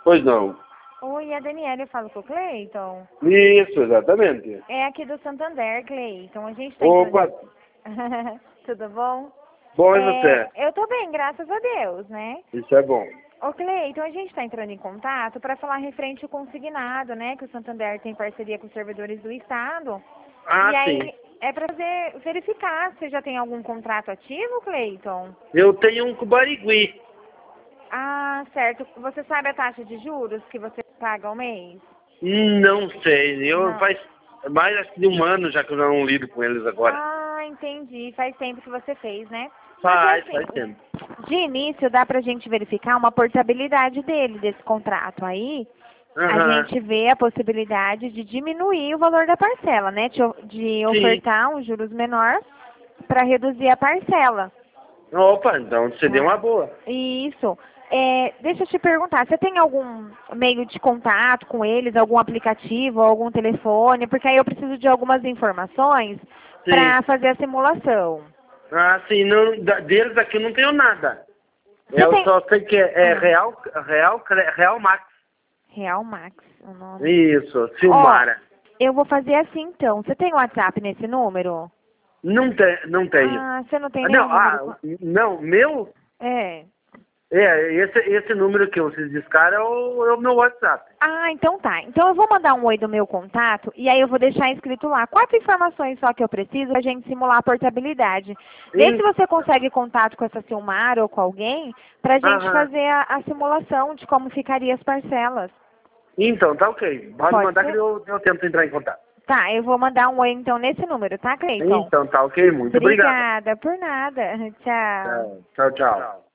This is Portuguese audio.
Pois não. Oi, a Daniela, eu falo com o Cleiton. Isso, exatamente. É aqui do Santander, Cleiton. A gente tá Opa, Tudo bom? bom e você? Eu tô bem, graças a Deus, né? Isso é bom. Ô, Cleiton, a gente tá entrando em contato para falar referente ao consignado, né? Que o Santander tem parceria com os servidores do Estado. Ah, E aí, sim. é para verificar se você já tem algum contrato ativo, Cleiton? Eu tenho um com Barigui. Ah, certo. Você sabe a taxa de juros que você paga ao mês? Não sei. Não. Faz mais acho que de um ano já que eu não lido com eles agora. Ah, entendi. Faz tempo que você fez, né? Faz Porque assim, tempo. de início dá pra gente verificar uma portabilidade dele, desse contrato. Aí a Aham. gente vê a possibilidade de diminuir o valor da parcela, né? De Sim. ofertar um juros menor para reduzir a parcela. Opa, então seria uma Tá. boa. Isso. Deixa eu te perguntar, você tem algum meio de contato com eles, algum aplicativo, algum telefone? Porque aí eu preciso de algumas informações Sim. para fazer a simulação. Ah, sim, não, deles aqui eu não tenho nada. Você Eu tem... só sei que é Ah, Real Max. Real Max, o nome. Isso, Ó, Silmara. eu vou fazer assim então. Você tem WhatsApp nesse número? Não tenho. Ah, você não tem Não, nenhum número com... não, meu, É. esse número que vocês discaram é o meu WhatsApp. Ah, então tá. Então eu vou mandar um oi do meu contato e aí eu vou deixar escrito lá 4 informações só que eu preciso pra gente simular a portabilidade. Vê se Sim, você consegue contato com essa Silmar ou com alguém pra gente aham. fazer a simulação de como ficaria as parcelas. Então, tá ok. Pode Pode mandar que ser? eu tento entrar em contato. Tá, eu vou mandar um oi então nesse número, tá, Cleiton? Então, tá ok. Muito obrigado. Obrigada, por nada. Tchau. Tchau, tchau.